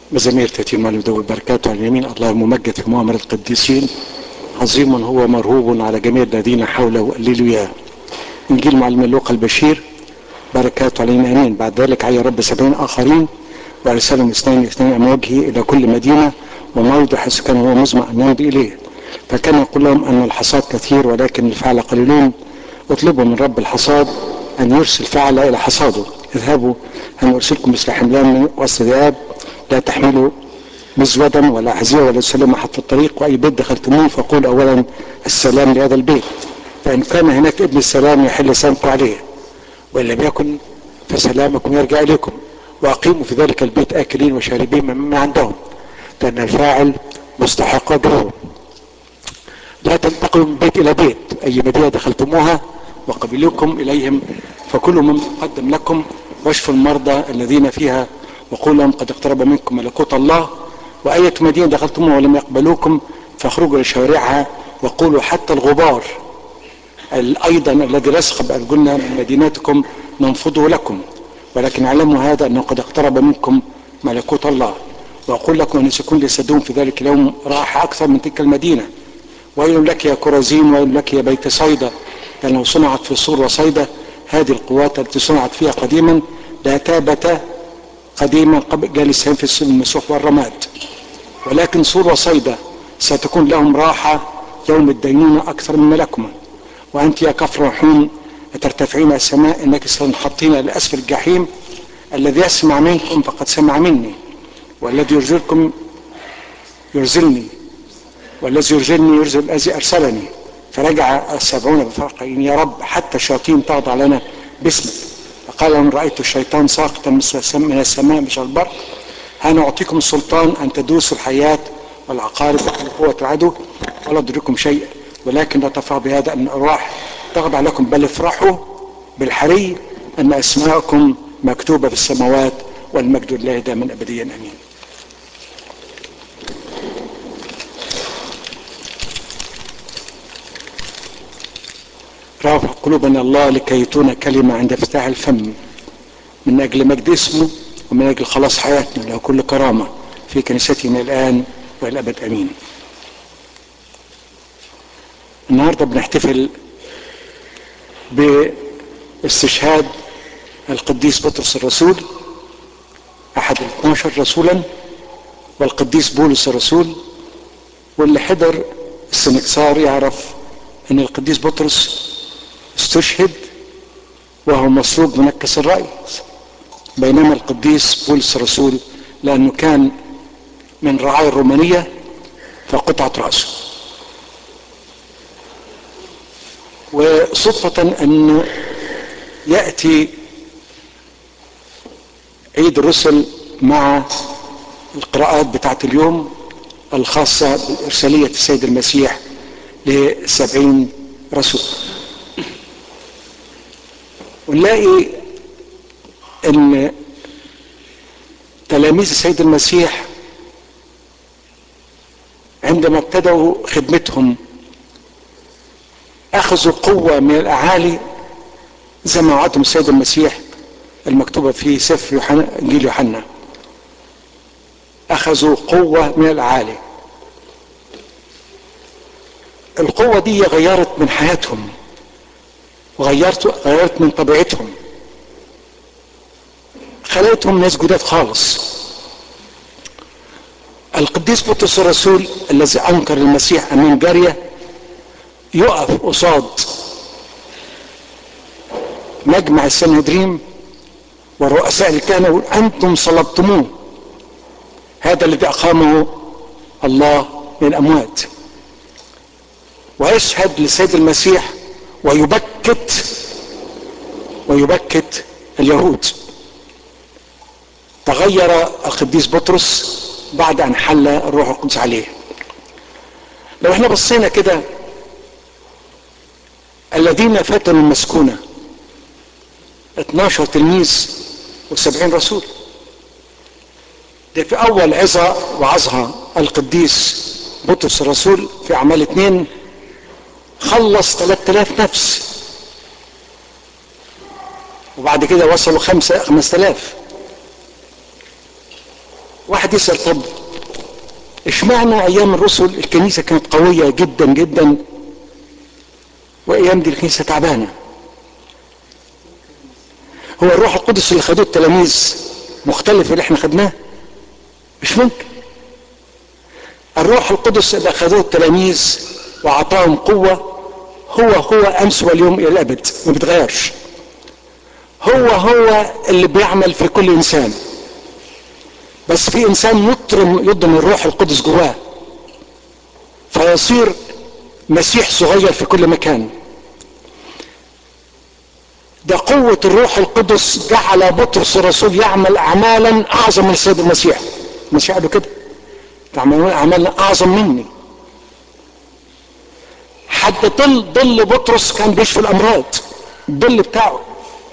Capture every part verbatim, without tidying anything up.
مزامير تتيم ودو بركاته على اليمين. الله ممجد في مؤامرة القديسين، عظيم هو مرهوب على جميع الذين حوله وقللوا اياه. انجيل معلم لوقا البشير بركاته علينا امين. بعد ذلك عي رب سبعين اخرين وارسلهم اثنين اثنين امام وجهه الى كل مدينه وموضع حيث كان هو مزمع ان يمضي اليه. فكان يقول لهم ان الحصاد كثير ولكن الفعل قليلون. اطلبوا من رب الحصاد ان يرسل فعل الى حصاده. اذهبوا ان ارسلكم مثل حملان وسط ذئاب، لا تحملوا مزودا ولا حزير ولا سلم احد في الطريق، واي بيت دخلتموه فقول اولا السلام لهذا البيت، فان كان هناك ابن السلام يحل سلامكم عليه، وان لم يكن فسلامكم يرجع اليكم. واقيموا في ذلك البيت اكلين وشاربين مما عندهم، لان الفاعل مستحق اجره. لا تنتقلوا من بيت الى بيت، اي مدينه دخلتموها وقبلوكم اليهم فكلوا مما قدم لكم، واشفوا المرضى الذين فيها وقولوا لهم قد اقترب منكم ملكوت الله. واية مدينه دخلتموها ولم يقبلوكم فاخرجوا لشوارعها وقولوا حتى الغبار ايضا الذي رسخ بارجلنا من مدينتكم ننفضه لكم، ولكن اعلموا هذا انه قد اقترب منكم ملكوت الله. واقول لكم ان سيكون لسدوم في ذلك اليوم راحه اكثر من تلك المدينه. ويل لك يا كرازين، ويل لك يا بيت صيدا، لانه صنعت في سور وصيدا هذه القوات التي صنعت فيها قديما لا تابت قديما قبل جالسين في السن المسوح والرماد، ولكن سور وصيدا ستكون لهم راحه يوم الدينونه اكثر من لكم. وانت يا كفرنحوم ترتفعين السماء انك ستنحطين لاسفل الجحيم. الذي يسمع منكم فقد سمع مني، والذي يرزلكم يرزلني، والذي يرزلني يرزل الذي ارسلني. فرجع السبعون بفرقين يا رب حتى الشياطين تخضع لنا باسمك. فقال ان رايت الشيطان ساقطا من السماء مثل البرق. انا اعطيكم السلطان ان تدوسوا الحياه والعقارب وقوه العدو ولا يضركم شيء، ولكن لا تفرحوا بهذا ان الارواح تخضع لكم، بل افرحوا بالحري ان اسماءكم مكتوبه في السماوات، والمجد لله دائما ابديا امين. رافع قلوبنا الله لكي يتون كلمه عند افتتاح الفم، من اجل مجد اسمه ومن اجل خلاص حياتنا، له كل كرامه في كنيستنا الان والى الابد امين. النهارده بنحتفل باستشهاد القديس بطرس الرسول احد الاثناشر رسولا، والقديس بولس الرسول. واللي حضر السنكسار يعرف ان القديس بطرس استشهد وهو مصلوب منكس الرأس، بينما القديس بولس الرسول لانه كان من رعايا الرومانية فقطعت رأسه. وصدفة انه يأتي عيد الرسل مع القراءات بتاعت اليوم الخاصة بإرسالية السيد المسيح لسبعين رسول. ونلاقي ان تلاميذ السيد المسيح عندما ابتدوا خدمتهم اخذوا قوة من الاعالي زي ما وعدهم السيد المسيح المكتوبة في سفر يوحنا انجيل يوحنا. اخذوا قوة من الاعالي، القوة دي غيرت من حياتهم وغيرت غيرت من طبيعتهم، خلقتهم ناس جداد خالص. القديس بطرس الرسول الذي انكر المسيح امام جارية يقف قصاد مجمع السنهدرين والرؤساء الكهنة يقول انتم صلبتموه، هذا الذي اقامه الله من الاموات، ويشهد للسيد المسيح ويبكت ويبكت اليهود. تغير القديس بطرس بعد ان حل الروح القدس عليه. لو احنا بصينا كده الذين فتنوا المسكونة اتناشر تلميذ وسبعين رسول. ده في اول عظة وعظها القديس بطرس الرسول في اعمال اتنين خلص ثلاثة آلاف نفس، وبعد كده وصلوا خمسة خمسة آلاف، واحد يسأل طب اشمعنى ايام الرسل الكنيسة كانت قوية جدا جدا وايام دي الكنيسة تعبانة؟ هو الروح القدس اللي خدوه التلاميذ مختلف اللي احنا خدناه؟ مش ممكن. الروح القدس اللي خدوه التلاميذ وعطاهم قوة هو هو امس واليوم الى الابد، ما بيتغيرش. هو هو اللي بيعمل في كل انسان، بس في انسان يضم يضم الروح القدس جواه فيصير مسيح صغير في كل مكان. ده قوة الروح القدس جعل بطرس الرسول يعمل اعمالا اعظم من السيد المسيح. المسيح قال له كده تعملون اعمالا اعظم مني. حد ظل ظل بطرس كان بيشفي الامراض، الظل بتاعه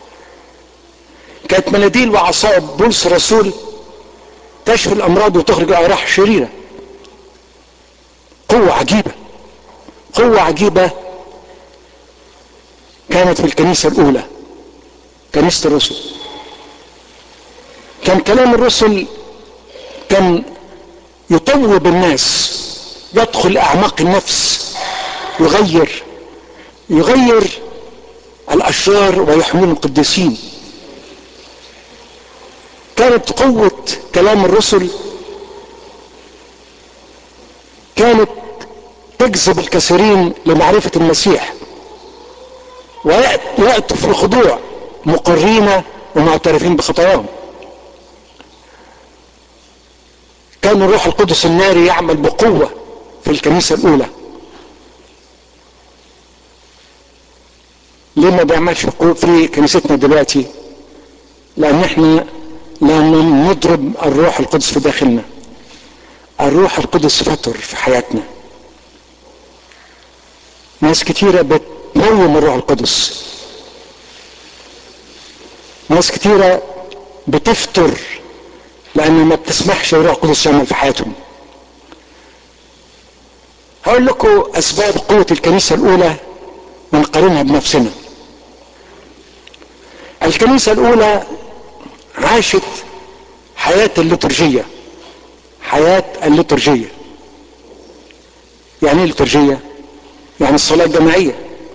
كانت مناديل وعصاية بولس الرسول تشفي الامراض وتخرج الارواح الشريرة. قوة عجيبة، قوة عجيبة كانت في الكنيسة الاولى، كنيسة الرسل. كان كلام الرسل كان يطوب الناس، يدخل اعماق النفس، يغير يغير الاشرار ويحمل القديسين. كانت قوة كلام الرسل كانت تجذب الكثيرين لمعرفة المسيح ويأتوا في الخضوع مقرين ومعترفين بخطاياهم. كان الروح القدس الناري يعمل بقوة في الكنيسة الأولى. ليه ما بيعملش بقوة في كنيستنا دلوقتي؟ لأن احنا لا نضرب الروح القدس في داخلنا. الروح القدس فتر في حياتنا. ناس كتيرة بتنوم الروح القدس، ناس كتيرة بتفتر لأن ما بتسمحش الروح القدس يعمل في حياتهم. هقول لكم أسباب قوة الكنيسة الأولى ونقارنها بنفسنا. الكنيسة الأولى عاشت حياة الليتورجية. حياة الليتورجية يعني ايه الليتورجية؟ يعني الصلاة الجماعية،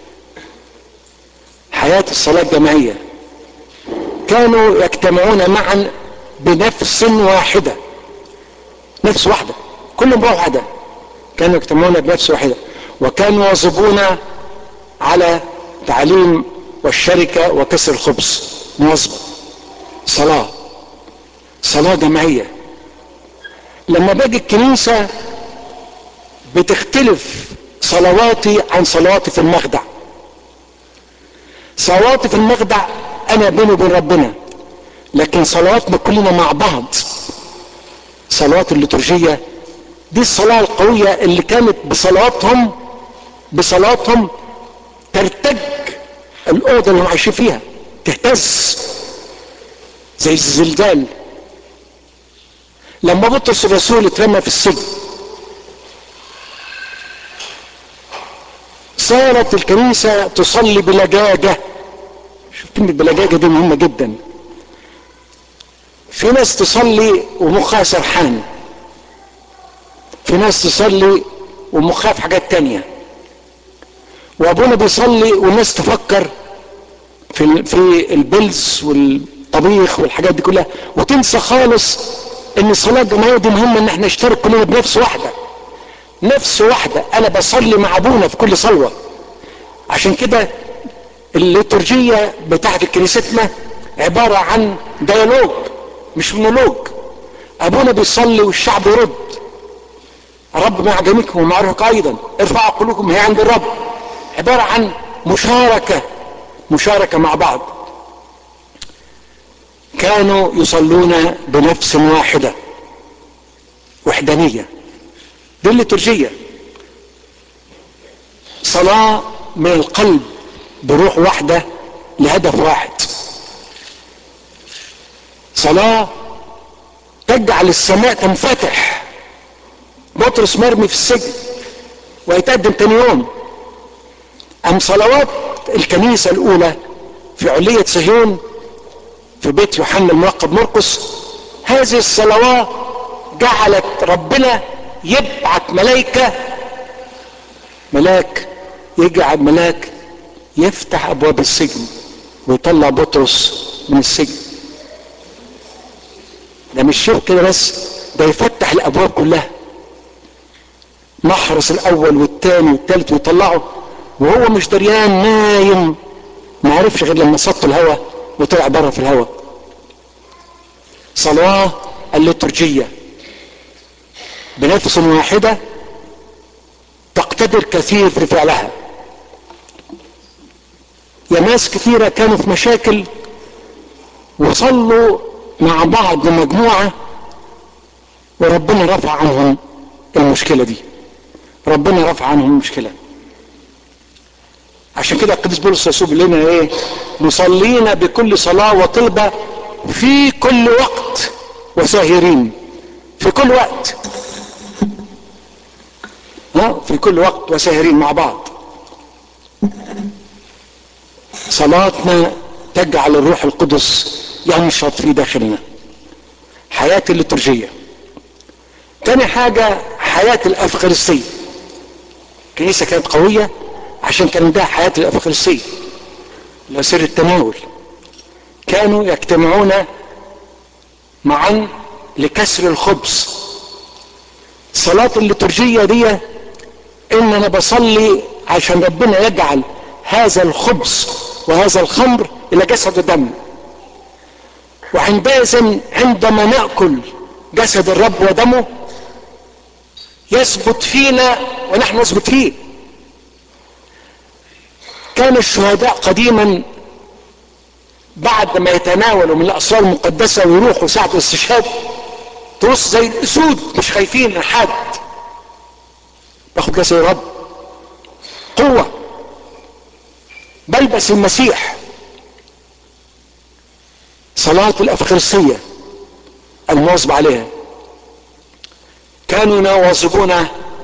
حياة الصلاة الجماعية. كانوا يجتمعون معا بنفس واحدة، نفس واحدة، كلهم روح واحدة. كانوا يجتمعون بنفس واحدة وكانوا يواظبون على تعليم والشركة وكسر الخبز. مواظبة، صلاة، صلاة جماعية. لما باجي الكنيسة بتختلف صلواتي عن صلواتي في المخدع. صلواتي في المخدع انا بيني وبين ربنا، لكن صلواتنا كلنا مع بعض صلوات الليتورجية دي الصلاة القوية اللي كانت بصلواتهم بصلواتهم ترتج الأوضة اللي هم عايشين فيها، تهتز زي الزلزال. لما بطرس الرسول اترمى في السجن صارت الكنيسة تصلي بلجاجة. شوف كلمة بلجاجة دي مهمة جدا. في ناس تصلي ومخها سرحان، في ناس تصلي ومخها في حاجات تانية، وابونا بيصلي والناس تفكر في في البلز والطبيخ والحاجات دي كلها وتنسى خالص ان الصلاة الجماعية دي مهمة، ان احنا نشترك كلنا بنفس واحدة، نفس واحدة. انا بصلي مع ابونا في كل صلوة. عشان كده الليتورجية بتاعت كنيستنا عبارة عن ديالوج مش مونولوج. ابونا بيصلي والشعب يرد. الرب مع جميعكم ومع روحك ايضا، ارفعوا قلوبكم هي عند الرب. عبارة عن مشاركة، مشاركة مع بعض. كانوا يصلون بنفس واحدة، وحدانية. دي الليتورجية، صلاة من القلب بروح واحدة لهدف واحد. صلاة تجعل السماء تنفتح. بطرس مرمي في السجن ويتقدم تاني يوم. ام صلوات الكنيسة الاولى في علية صهيون في بيت يوحنا الملقب مرقس، هذه الصلوات جعلت ربنا يبعت ملائكة، ملاك يجعل ملاك يفتح ابواب السجن ويطلع بطرس من السجن. ده مش شيء كده بس، ده يفتح الابواب كلها، محرس الاول والثاني والثالث ويطلعه وهو مش دريان، نايم، ما عرفش غير لما صط الهواء وطلع بره في الهواء. صلاة الليتورجية بنفس واحدة تقتدر كثير في فعلها. يا ناس كثيرة كانوا في مشاكل وصلوا مع بعض مجموعة وربنا رفع عنهم المشكلة دي، ربنا رفع عنهم المشكلة. عشان كده القديس بولس الرسول بيقول لنا ايه؟ مصلين بكل صلاة وطلبة في كل وقت وساهرين. في كل وقت، ها، في كل وقت وساهرين مع بعض. صلاتنا تجعل الروح القدس ينشط في داخلنا. حياة الليتورجية. تاني حاجة حياة الأفخارستية. الكنيسة كانت قوية عشان كان عندها حياة الأفخارستية، لا سر التناول. كانوا يجتمعون معا لكسر الخبز. صلاة الليتورجية دي ان انا بصلي عشان ربنا يجعل هذا الخبز وهذا الخمر الى جسد ودم، وعندئذ عندما نأكل جسد الرب ودمه يثبت فينا ونحن نثبت فيه. كان الشهداء قديما بعد ما يتناولوا من الاسرار المقدسه ويروحوا ساعه الاستشهاد تبص زي الاسود مش خايفين من حد، باخد جسد الرب قوه، بلبس المسيح. صلاه الافخارستيه المواظب عليها. كانوا يواظبون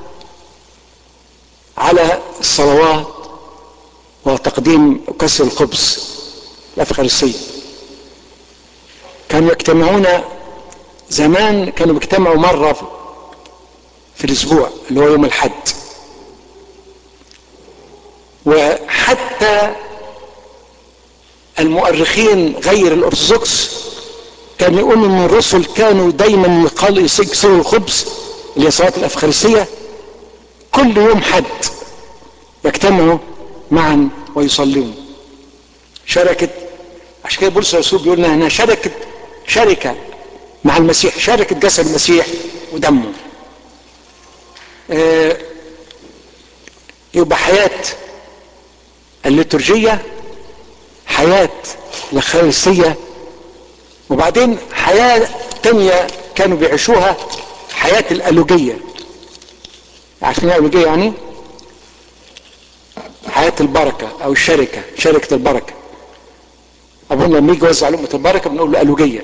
على الصلوات وتقديم كسر الخبز الافخارستيه. كانوا يجتمعون زمان، كانوا بيجتمعوا مرة في الاسبوع اللي هو يوم الحد. وحتى المؤرخين غير الارثوذكس كانوا يقولوا ان الرسل كانوا دايما يقالوا يكسروا الخبز اللي هي صلاة الافخارستية كل يوم حد، يجتمعوا معا ويصلون شركة. عشان كده بولس الرسول بيقول لنا هنا شركة شركة مع المسيح، شركة جسد المسيح ودمه. آه يبقى حياة الليتورجية، حياة الأفخارستية، وبعدين حياة تانية كانوا بيعيشوها حياة الألوجية. عارفين الألوجية يعني؟ حياة البركة أو الشركة، شركة البركة. أبونا لما يجي يوزع لقمة البركة بنقول له ألوجية.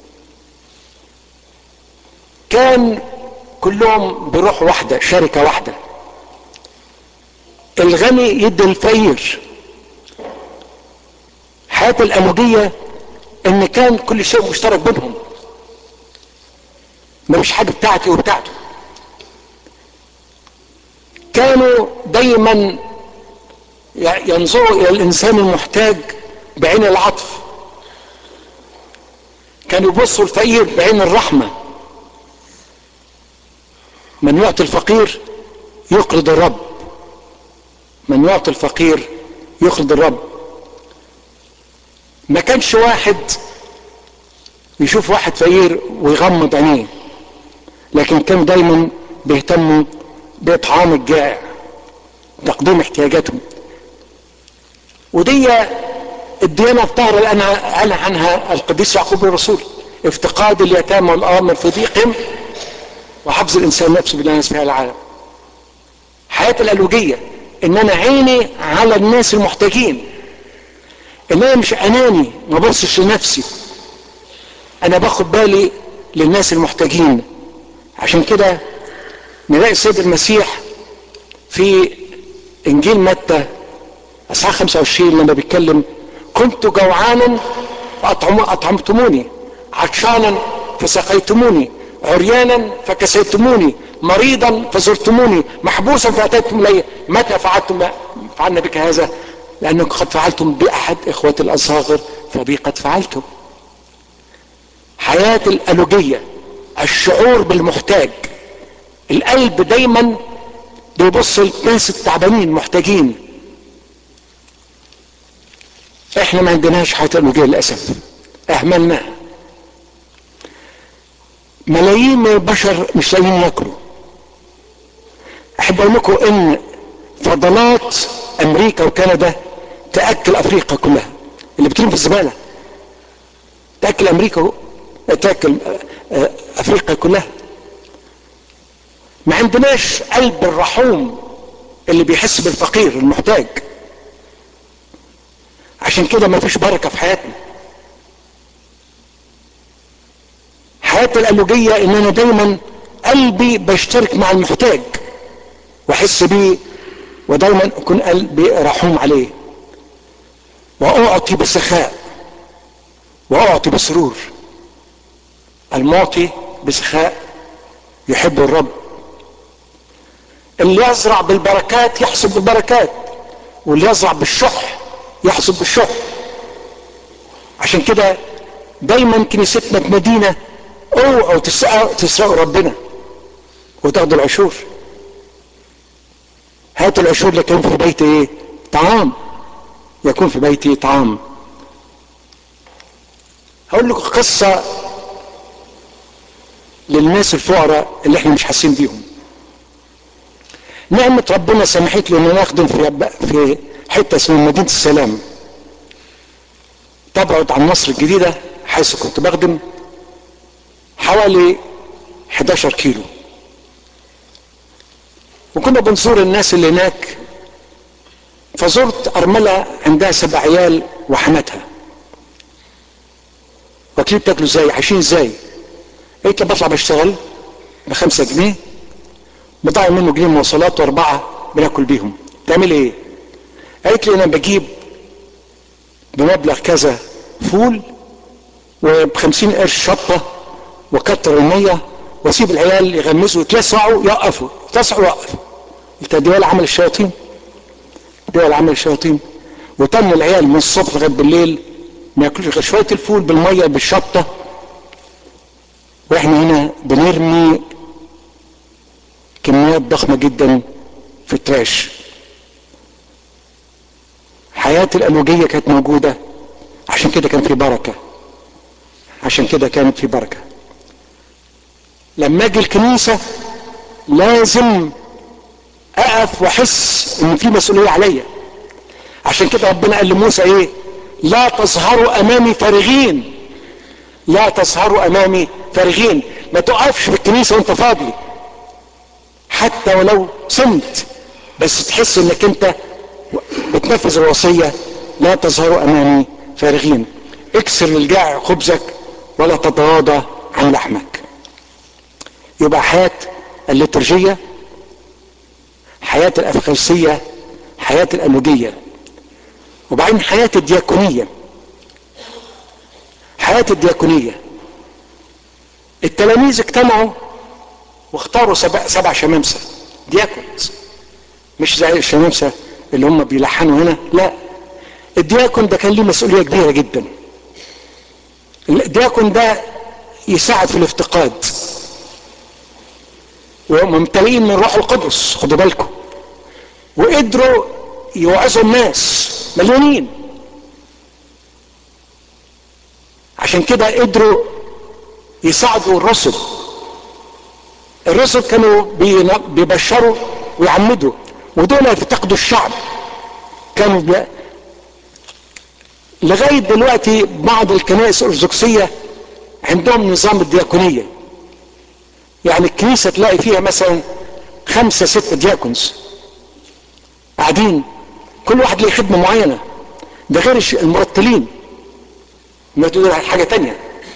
كان كلهم بروح واحدة، شركة واحدة. الغني يدي الفقير. حياة الألوجية ان كان كل شيء مشترك بينهم، ما فيش حاجة بتاعتي وبتاعته. كانوا دايما ينظروا الى الانسان المحتاج بعين العطف، كانوا يبصوا الفقير بعين الرحمة. من يعطي الفقير يقرض الرب، من يعطي الفقير يقرض الرب. ما كانش واحد يشوف واحد فقير ويغمض عينيه، لكن كانوا دايما بيهتموا باطعام الجائع، تقديم احتياجاتهم. ودي الديانة الطاهرة اللي انا قال عنها القديس يعقوب الرسول: افتقاد اليتامى والارامل في ضيقهم وحفظ الانسان نفسه بالناس في العالم. حياة الألوجية ان انا عيني على الناس المحتاجين، ان انا مش اناني ما بصش لنفسي، انا باخد بالي للناس المحتاجين. عشان كده نلاقي السيد المسيح في انجيل متى اصحاح خمسة وعشرين لما بيتكلم: كنت جوعانا فاطعمتموني، عطشانا فسقيتموني، عريانا فكسيتموني، مريضا فزرتموني، محبوسا فاتيتم الي. متى فعلتم فعلنا بك هذا؟ لانكم قد فعلتم باحد اخوتي الاصاغر فبي قد فعلتم. حياة الالوجية، الشعور بالمحتاج. القلب دايما بيبص للناس التعبانين محتاجين. احنا ما عندناش حياة الالوجية للاسف، اهملناها. ملايين من البشر مش لاقيين ياكلوا. احب اقول لكم ان فضلات امريكا وكندا تاكل افريقيا كلها، اللي بترمي في الزباله تاكل امريكا، تاكل افريقيا كلها. ما عندناش قلب الرحوم اللي بيحس بالفقير المحتاج. عشان كده ما فيش بركه في حياتنا. حياه الالوجيه ان انا دايما قلبي بيشترك مع المحتاج واحس بيه، ودايما اكون قلبي رحوم عليه، واعطي بسخاء واعطي بسرور. المعطي بسخاء يحب الرب. اللي يزرع بالبركات يحصد بالبركات، واللي يزرع بالشح يحصد بالشح. عشان كده دايما كنيستنا بمدينة اوعوا تسرقوا تسرقوا ربنا وتاخدوا العشور. هاتوا العشور لكن في بيتي ايه؟ طعام. يكون في بيتي طعام. هقول لكم قصة للناس الفقراء اللي احنا مش حاسين بيهم. نعمة ربنا سمحت لي ان انا اخدم في في حتة اسمها مدينة السلام، تبعد عن مصر الجديدة حيث كنت بخدم حوالي حداشر كيلو. وكنا بنزور الناس اللي هناك، فزرت ارملة عندها سبع عيال وحماتها. واكلين بتاكلوا ازاي؟ عايشين ازاي؟ قلت بطلع بشتغل بخمسة جنيه، بضاعي منه جنيه مواصلات واربعة بناكل بيهم. تعمل ايه؟ قالت لي انا بجيب بمبلغ كذا فول وبخمسين قرش شطة وكتر المية واسيب العيال يغمزوا يتلسعوا يقفوا يتلسعوا يقفوا. قلت دي ولا عمل الشياطين؟ دي ولا عمل الشياطين؟ وتم العيال من الصبح لغايه بالليل ما ياكلوش غير شويه الفول بالميه بالشطه، واحنا هنا بنرمي كميات ضخمه جدا في التراش. حياه الالوجيه كانت موجوده، عشان كده كان في بركه، عشان كده كانت في بركه. لما اجي الكنيسه لازم اقف واحس ان في مسؤوليه عليا. عشان كده ربنا قال لموسى ايه؟ لا تظهروا امامي فارغين، لا تظهروا امامي فارغين. ما تقفش في الكنيسه وانت فاضي، حتى ولو صمت، بس تحس انك انت بتنفذ الوصيه. لا تظهروا امامي فارغين. اكسر للجائع خبزك ولا تتغاضى عن لحمك. يبقى حياه الليتورجيه، حياه الافخارسيه، حياه الالوجيه. وبعدين حياه الدياكونيه. حياه الدياكونيه التلاميذ اجتمعوا واختاروا سبع, سبع شمامسه دياكونز، مش زي الشمامسه اللي هم بيلحنوا هنا، لا. الدياكون ده كان ليه مسؤوليه كبيره جدا. الدياكون ده يساعد في الافتقاد، وممتلئين من روح القدس، خدوا بالكم، وقدروا يوعظوا الناس مليونين. عشان كده قدروا يساعدوا الرسل. الرسل كانوا بيبشروا ويعمدوا، ودول يفتقدوا الشعب. كانوا بي... لغايه دلوقتي بعض الكنائس الارثوذكسيه عندهم نظام الدياكونيه. يعني الكنيسه تلاقي فيها مثلا خمسه سته دياكونز قاعدين، كل واحد ليه خدمه معينه. ده غير المرتلين، دول حاجه تانية.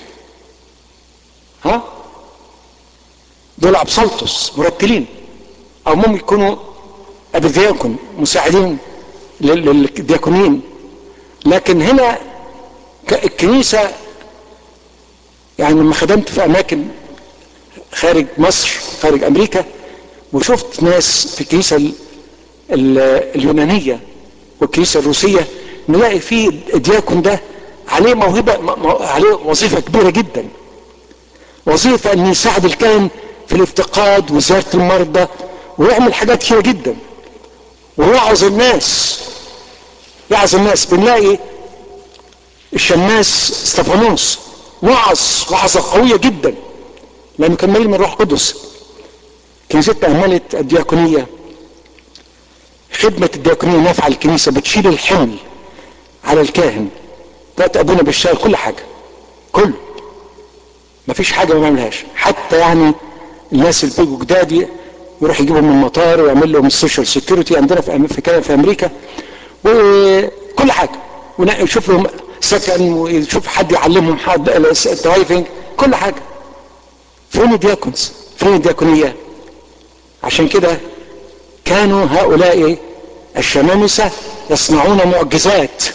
ها دول ابسلطس مرتلين، او ممكن يكونوا ابدياكون مساعدين للدياكونين. لكن هنا الكنيسه، يعني لما خدمت في اماكن خارج مصر خارج امريكا، وشفت ناس في الكنيسة ال ال اليونانية والكنيسة الروسية، نلاقي فيه الدياكون ده عليه موهبة، عليه وظيفة كبيرة جدا، وظيفة ان يساعد الكاهن في الافتقاد وزيارة المرضى ويعمل حاجات كتيرة جدا ويعظ الناس يعظ الناس. بنلاقي الشماس استفانوس وعظ وعظة قوية جدا لانه كان مليء من الروح القدس. كنيستنا اهملت الدياكونية، خدمة الدياكونية نافعة للكنيسة، بتشيل الحمل على الكاهن. دلوقتي ابونا بيشتغل كل حاجة، كله، مفيش حاجة ما بيعملهاش. حتى يعني الناس اللي بيجوا جداد يروح يجيبهم من المطار ويعمل لهم السوشيال سيكيورتي عندنا في في, في امريكا وكل حاجة، ويشوف لهم سكن ويشوف حد يعلمهم حد درايفنج، كل حاجة. فين الدياكونز؟ فين الدياكونية؟ عشان كده كانوا هؤلاء الشمامسة يصنعون معجزات،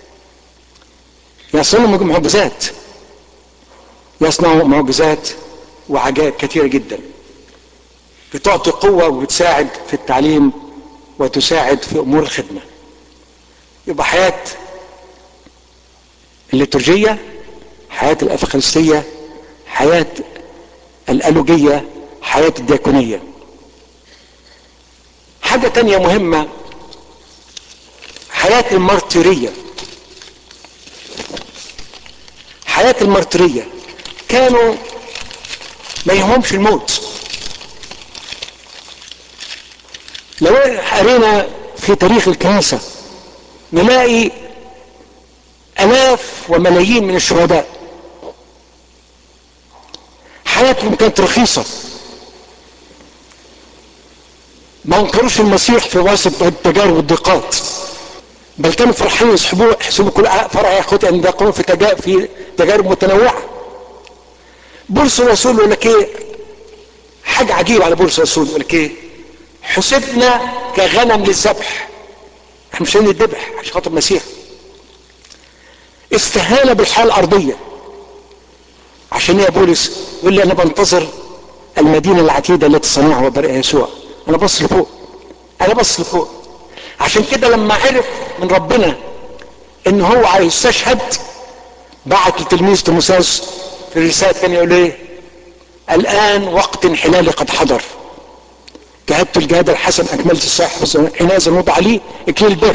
يصنعون معجزات يصنعوا معجزات وعجائب كثيرة جدا بتعطي قوة وبتساعد في التعليم وتساعد في امور الخدمة. يبقى حياة الليتورجية، حياة الافخارستية، حياة الالوجية، حياة الدياكونية. حاجة تانية مهمة، حياة المارتيرية. حياة المارتيرية كانوا ما يهمهمش الموت. لو قرينا في تاريخ الكنيسة نلاقي الاف وملايين من الشهداء حياتهم كانت رخيصة، ما انكروش المسيح في وسط التجارب والضيقات، بل كانوا فرحين يسحبوه يحسبوا كل فرع يا اخوتي ان يقوموا في تجارب في تجارب متنوعة. بولس الرسول يقول لك ايه؟ حاجة عجيبة على بولس الرسول، يقول لك ايه؟ حسبنا كغنم للذبح، احنا مش هنذبح عشان خاطر المسيح. استهان بالحياة الارضية. عشان ايه يا بولس؟ يقول لي انا بنتظر المدينة العتيدة التي صنعها وبرئها يسوع. انا بص لفوق، انا بص لفوق. عشان كده لما عرف من ربنا ان هو عايز يستشهد بعت لتلميذ تيموثاوس في الرسالة الثانية يقول ايه؟ الان وقت انحلالي قد حضر، جاهدت الجهاد الحسن، اكملت الصحة، حينئذ وضع لي اكليل البر.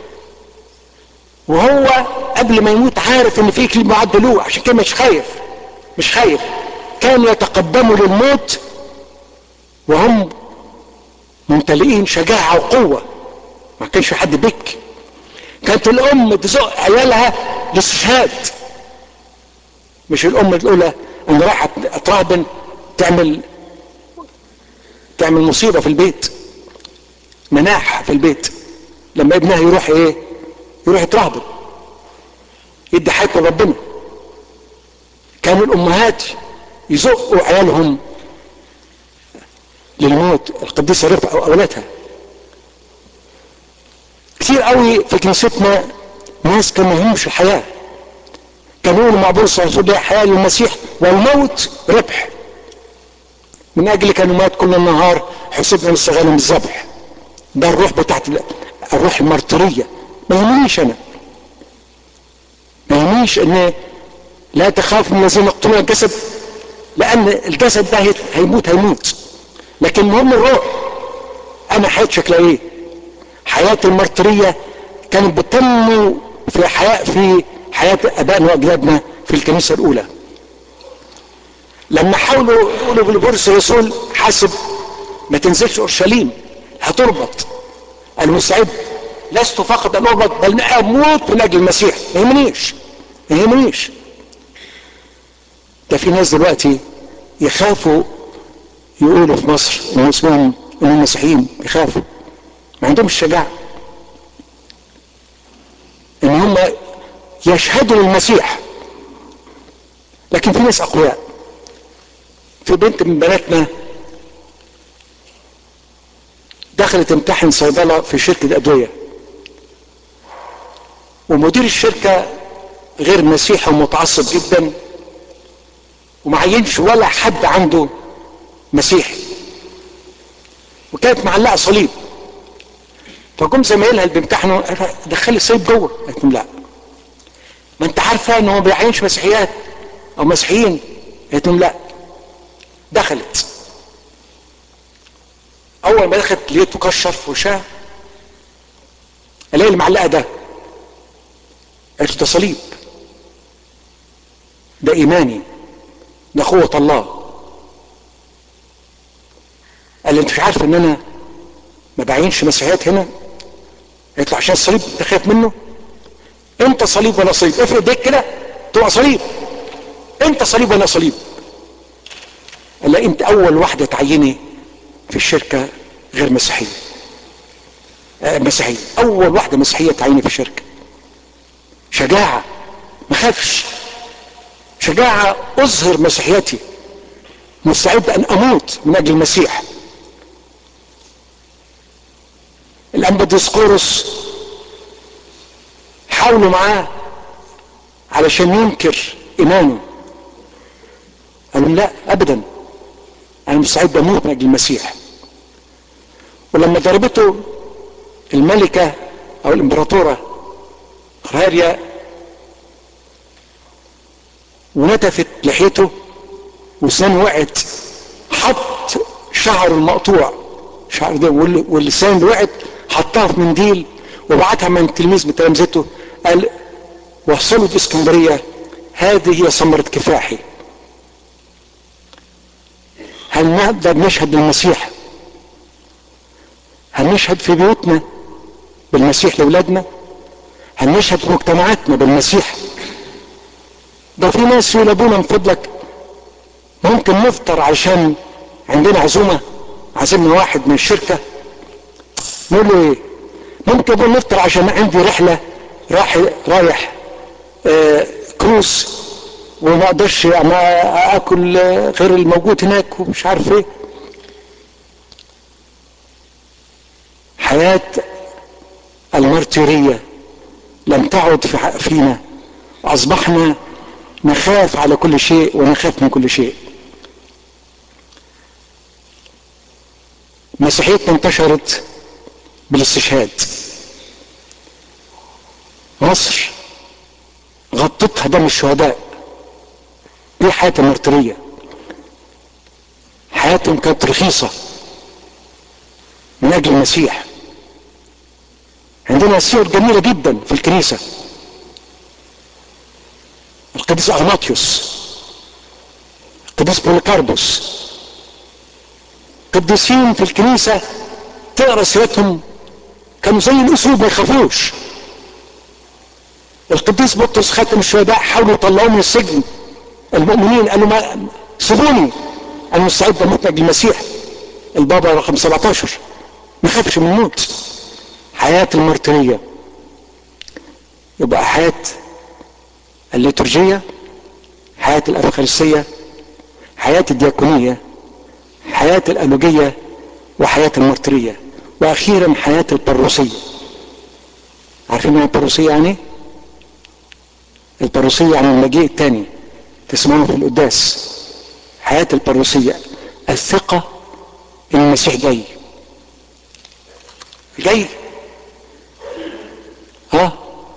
وهو قبل ما يموت عارف ان في اكليل معد له، عشان كده مش خايف مش خايف كانوا يتقدموا للموت وهم ممتلئين شجاعة وقوة، ما كانش في حد بك. كانت الام تزق عيالها للاستشهاد، مش الام الاولى انا رايحه اترهبن تعمل تعمل مصيبه في البيت، مناح في البيت، لما ابنها يروح ايه؟ يروح يترهبن يدي حياته لربنا. كانوا الامهات يزقوا عيالهم للموت. القديسه رفقه واولادها كتير قوي في كنيستنا ناس كانوا ما يهمش الحياه، كانوا يقولوا مع بولس الرسول ده حياه للمسيح والموت ربح، من اجل كانوا مات كل النهار حسبنا مستغانا من الذبح. ده الروح بتاعت الروح المارتيريه. ما يهمنيش انا، ما يهمنيش ان لا تخاف من الذين يقتلون الجسد، لان الجسد ده هيموت هيموت، لكن المهم الروح. انا حياتي شكلها ايه؟ حياه المارتيريه كانت بتنمو في حياه في حياه ابائنا واجدادنا في الكنيسه الاولى. لما حاولوا يقولوا لبولس الرسول حاسب ما تنزلش اورشليم هتربط، قال مستعد لست فقط ان اربط بل اموت من اجل المسيح. ما يهمنيش ما يهمنيش. ده في ناس دلوقتي يخافوا يقولوا في مصر ان اسمهم انهم مسيحيين، يخافوا، ما عندهمش الشجاعه ان هم يشهدوا للمسيح. لكن في ناس اقوياء. في بنت من بناتنا دخلت امتحن صيدله في شركه ادويه، ومدير الشركه غير مسيحي ومتعصب جدا، وما عينش ولا حد عنده مسيحي وكانت معلقه صليب، فجم زمايلها اللي بيمتحنوا دخلي الصليب جوه، قالت لهم لا. ما انت عارفه ان هو ما بيعينش مسيحيات او مسيحيين، قالت لهم لا. دخلت، اول ما دخلت لقيته كشر في وشها، الاقي المعلقه ده، قالت له ده صليب، ده ايماني، ده قوه الله. قال لي انت مش عارف ان انا ما بعينش مسيحيات هنا؟ قالت له عشان الصليب انت خايف منه؟ انت صليب ولا صليب؟ افرد ايديك كده تبقى صليب، انت صليب ولا صليب؟ قال لي انت اول واحده تعيني في الشركه غير مسيحيه، آه مسيحيه، اول واحده مسيحيه تعيني في الشركه. شجاعه، ما خافش، شجاعه اظهر مسيحيتي، مستعد ان اموت من اجل المسيح. الانبا ديسقورس حاولوا معاه علشان ينكر ايمانه، قالوا لا ابدا، انا مستعد اموت من اجل المسيح. ولما ضربته الملكه او الامبراطوره غاريا ونتفت لحيته وسنانه وقعت، حط شعر المقطوع، شعر ده واللسان اللي وقعت حطها في منديل وبعتها من تلميذ من تلامذته، قال وصلوا في اسكندريه هذه هي ثمره كفاحي. هل نقدر نشهد للمسيح؟ هل نشهد في بيوتنا بالمسيح لاولادنا؟ هل نشهد في مجتمعاتنا بالمسيح؟ ده في ناس يقول ابونا من فضلك ممكن نفطر عشان عندنا عزومه، عزمنا واحد من الشركه، نقول له ايه؟ ممكن ابونا نفطر عشان عندي رحله رايح رايح آه كروز وما اقدرش ما اكل غير الموجود هناك ومش عارف ايه. حياه المارتيريه لم تعد في فينا، اصبحنا نخاف على كل شيء ونخاف من كل شيء. مسيحيتنا انتشرت بالاستشهاد، مصر غطتها دم الشهداء، دي حياة المارتيرية، حياتهم كانت رخيصة من اجل المسيح. عندنا سير جميلة جدا في الكنيسة، القديس اغناطيوس، القديس بوليكاربوس، قديسين في الكنيسة تقرا سيرتهم كانوا زي الاسود ما يخافوش. القديس بطرس خاتم الشهداء حاولوا يطلعوه من السجن، المؤمنين قالوا ما سيبوني انا مستعد اموت من اجل المسيح. البابا رقم سبعتاشر ما خافش من الموت. حياة المارتيرية. يبقى حياة الليتورجية، حياة الأفخارستية، حياة الدياكونية، حياة الألوجية، وحياة المارتيرية، وأخيرا حياة البروسية. عارفين ما البروسية يعني؟ البروسية يعني المجيء الثاني، تسمعونه في القداس. حياة البروسية الثقة إن المسيح جاي جاي. ها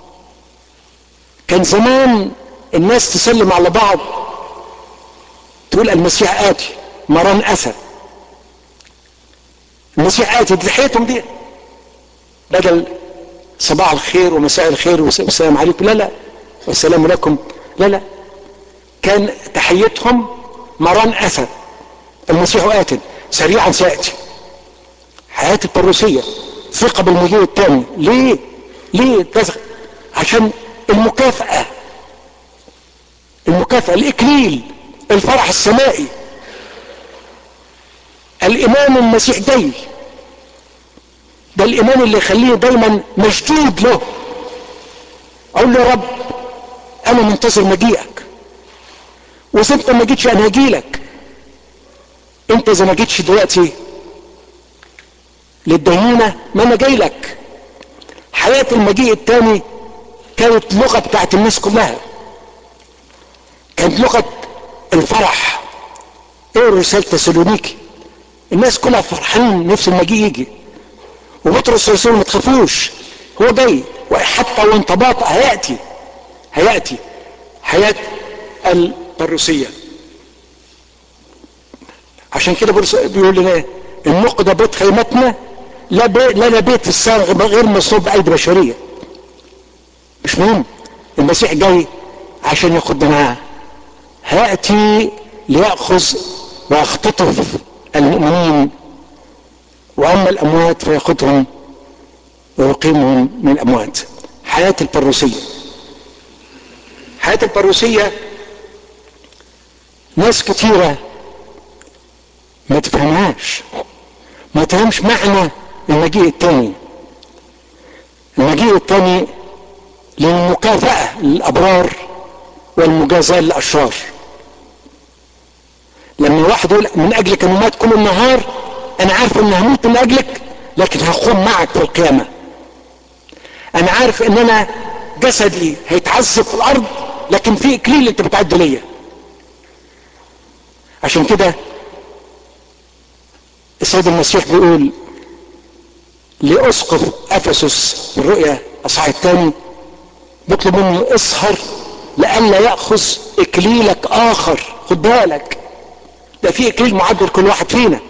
كان زمان الناس تسلم على بعض تقول المسيح آتي، مران أتى، المسيح آتي، دي تحيتهم دي، بدل صباح الخير ومساء الخير والسلام عليكم، لا لا والسلام لكم، لا لا، كان تحيتهم مران أتى، المسيح آتٍ سريعا سيأتي. حياة البروسية ثقة بالمجيء الثاني. ليه؟ ليه؟ عشان المكافأة، المكافأة، الإكليل، الفرح السمائي، الإيمان المسيح جاي. ده الإيمان اللي يخليه دايما مشدود له. أقول له يا رب أنا منتظر مجيئك، وإذا أنت ما جيتش أنا هجيلك. أنت إذا ما جيتش دلوقتي للدينونة ما أنا جاي لك. حياة المجيء الثاني كانت لغة بتاعت الناس كلها، كانت لغة الفرح. ايه رسالة تسالونيكي الناس كلها فرحانين نفس المجيء يجي، وبطرس الرسول ما تخافوش هو جاي، وحتى وانت بطأ هيأتي هيأتي حياة البروسية. عشان كده بيقول لنا ايه؟ النقطة بيت خيمتنا لا بي... لا بيت في السماء غير مصلوب بأيدي بشرية. مش مهم، المسيح جاي عشان ياخدنا معاه. هيأتي ليأخذ ويختطف المؤمنين، واما الاموات فياخذهم ويقيمهم من الاموات. حياة البروسية. حياة البروسية ناس كتيرة ما تفهمهاش، ما تفهمش معنى المجيء التاني. المجيء التاني للمكافأة للأبرار والمجازاة للأشرار. لما واحد يقول من أجلك أنا مات كل النهار، أنا عارف أن هموت من أجلك لكن هقوم معك في القيامة. أنا عارف أن أنا جسدي هيتعذب في الأرض لكن في إكليل أنت بتعد ليا. عشان كده السيد المسيح بيقول لأسقف أفسس في الرؤيا أصحاح الثاني، بيطلب منه اسهر لئلا يأخذ إكليلك آخر. خد بالك، ده في إكليل معد لكل واحد فينا.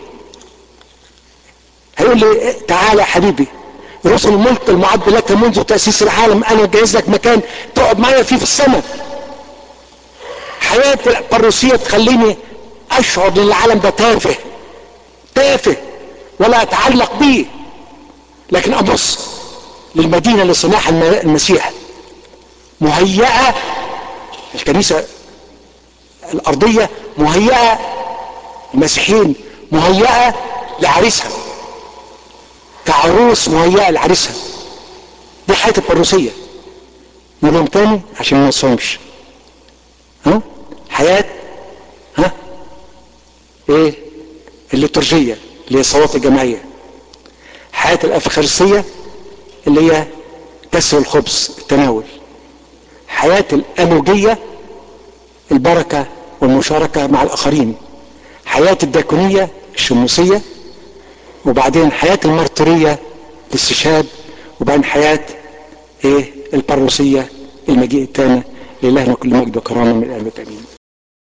هيقول لي تعالى يا حبيبي، رسل الملك المعد لك منذ تأسيس العالم، أنا جايز لك مكان تقعد معايا فيه في السماء. حياة البروسية تخليني أشعر ان العالم ده تافه تافه ولا أتعلق بيه، لكن أبص للمدينة اللي صنعها المسيح، مهيئة. الكنيسة الأرضية مهيئة، المسيحيين مهيئة لعريسها، كعروس مهيئة لعريسها. دي حياة البروسية. نقولهم تاني عشان ما نصومش. ها حياة ها ايه الليتورجية اللي هي الصلوات الجماعية. حياة الأفخارسية اللي هي كسر الخبز التناول. حياة الأنوجية البركة والمشاركة مع الآخرين. حياة الداكونية الشموسية، وبعدين حياة المارتورية الاستشهاد، وبعدين حياة ايه البروسية المجيء الثاني. لله كل مجد وكرامة من الآن والآمين.